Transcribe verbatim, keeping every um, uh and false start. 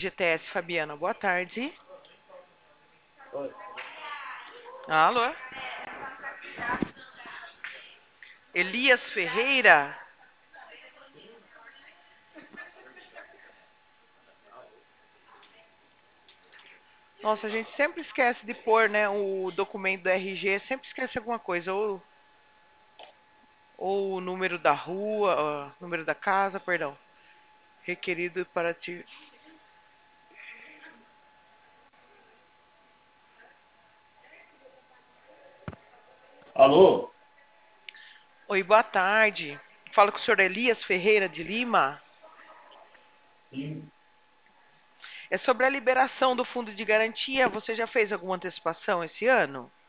G T S Fabiana, boa tarde. Oi. Alô? Elias Ferreira? Nossa, a gente sempre esquece de pôr, né, o documento do R G, sempre esquece alguma coisa, ou, ou o número da rua, ó, número da casa, perdão, requerido para ti. Alô? Oi, boa tarde. Falo com o senhor Elias Ferreira de Lima. Sim. É sobre a liberação do fundo de garantia. Você já fez alguma antecipação esse ano?